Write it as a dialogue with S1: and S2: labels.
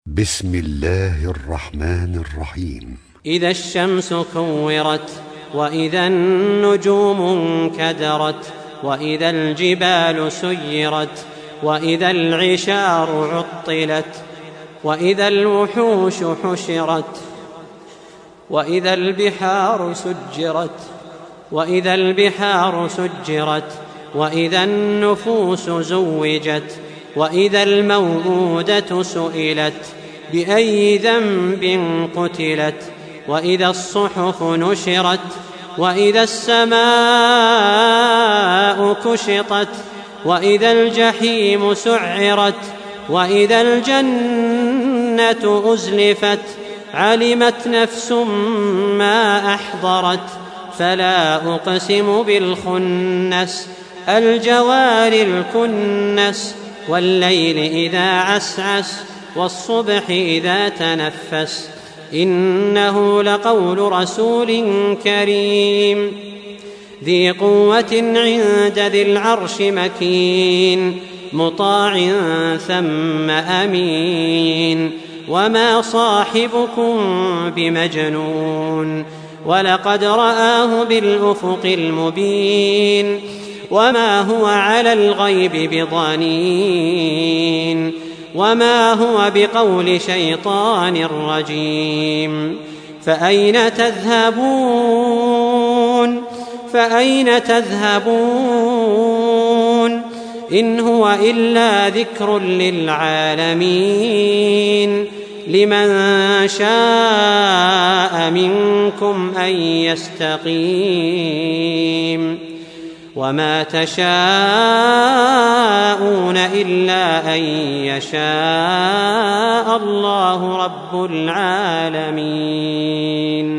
S1: بسم الله الرحمن الرحيم.
S2: إذا الشمس كورت، وإذا النجوم انكدرت، وإذا الجبال سيرت، وإذا العشار عطلت، وإذا الوحوش حشرت، وإذا البحار سجرت، وإذا النفوس زوجت، وإذا الموءودة سئلت بأي ذنب قتلت، وإذا الصحف نشرت، وإذا السماء كشطت، وإذا الجحيم سعرت، وإذا الجنة أزلفت، علمت نفس ما أحضرت. فلا أقسم بالخنس، الجوار الكنس، والليل إذا عسعس، والصبح إذا تنفس. إنه لقول رسول كريم ذي قوة عند ذي العرش مكين، مطاع ثم أمين. وما صاحبكم بمجنون، ولقد رآه بالأفق المبين. وما هو على الغيب بضنين، وما هو بقول شيطان رجيم. فأين تذهبون إن هو إلا ذكر للعالمين. لمن شاء منكم أن يستقيم. وما تشاءون إلا أن يشاء الله رب العالمين.